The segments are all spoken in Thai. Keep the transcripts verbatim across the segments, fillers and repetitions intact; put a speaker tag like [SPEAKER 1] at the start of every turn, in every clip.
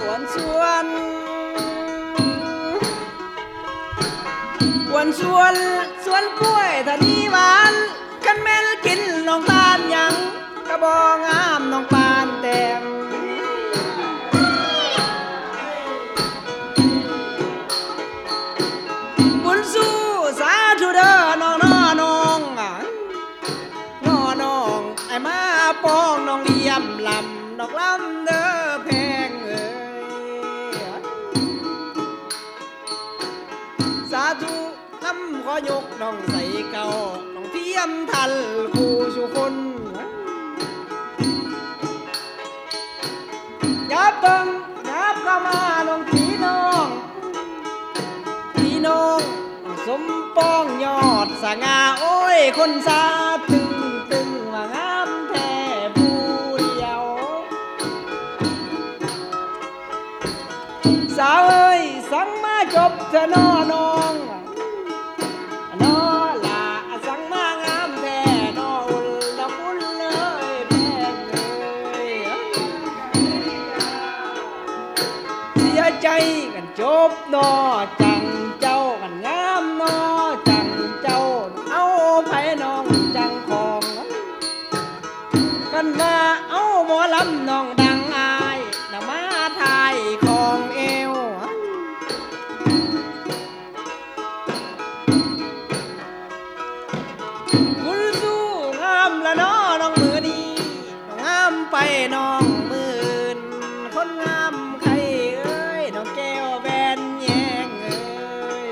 [SPEAKER 1] วนสวนวนสวนสวนกล้วยทะนีหวานกันแม่นกินน้องตาลยังกระบองงามน้องปานแต้มบุญสู้สาธุเด้อน้องน้อน้องน้อน้องไอ้มาปองน้องเลี่ยมลำดอกลำเด้อแพงเอ้ยสาธุคำขอยกน้องใส่เก่าน้องเทียมทันคู่สุคนยับเบิ่งยับเข้ามาน้องพี่น้องพี่น้องสมปองยอดสง่าโอ้ยคนสาตึงตึงว่างามแท้ผู้เดียวสาวเอ้ยสังมาจบเถอะน้อน้องน้อละสังมางามแท้น้ออุ่นดอกอุ่นเลยแพงเลยเสียใจกันจบน้อจังเจ้ากันงามน้อจังเจ้าเอาไผน้องจังของกันว่าเอาหมอลำน้องดังอายน้ำมาทายของเอวคุณสู้งามละน้อน้องมือดีน้องงามไปน้องมืออื่นคนงามใครเอ้ยน้องแก้วแบนแยงเอ้ย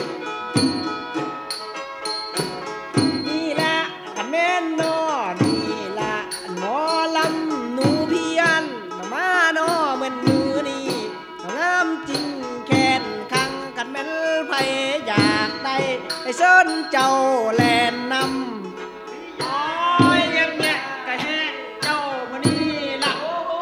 [SPEAKER 1] นี่ละกันแม่นน้อนี่ละหมอลำหนูเพียนน้องมาน้อเหมือนมือนี่น้องงามจริงแค้นคังกันแม่นไผอยากได้ไอ้เส้นเจ้าแลนนำโอ้ยเรียกเนี่ยกะแฮะเจ้ามานี่ละ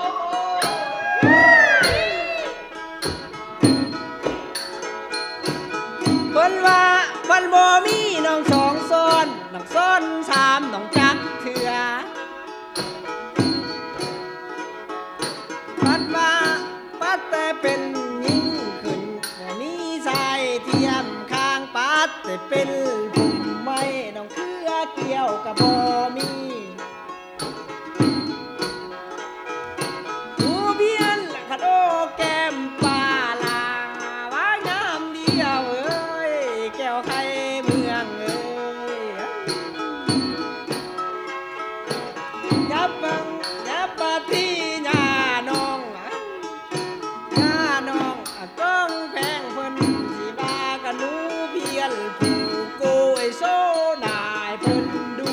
[SPEAKER 1] เพิ่นว่าเพิ่นบ่มีน้องสองซ้อนน้องซ้อนสามน้องจักเถื่อปัดว่าปัดแต่เป็นยิ่งขึ้นบ่มีสายเทียมข้างปัดแต่เป็นปุ่มไม้น้องเครือเกี่ยวกับบ่มีหูเพียนละคัดโอแก้มปลาลาว่างามเดียวเอ้ยแก้วไข่เมืองเอ้ยยับบังยับปะที่หน้าน้องหน้าน้องก้องแพงเพิ่นสิว่ากันหนูเพียนผู้โกยโซนายเพิ่นดู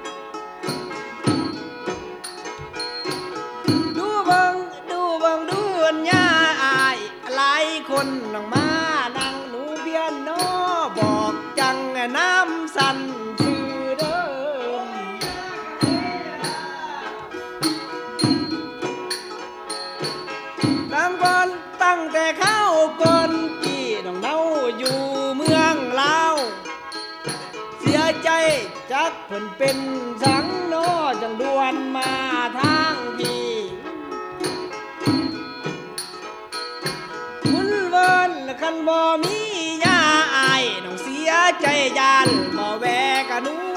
[SPEAKER 1] ดูเบิ่งดูเบิ่งดูอันยาอายหลายคนนั่งมานั่งหนูเพียนน้อบอกจังน้ำสั่นชื่อเดิมตั้งก่อนตั้งแต่เข้าก่อนกี่น้องเนาอยู่เมืองลาวเสียใจจักเพิ่นเป็นสังน้อจังด่วนมาทางพี่คุณเวิร์นคันบ่มียาอายน้องเสียใจยานบ่แวกะหนู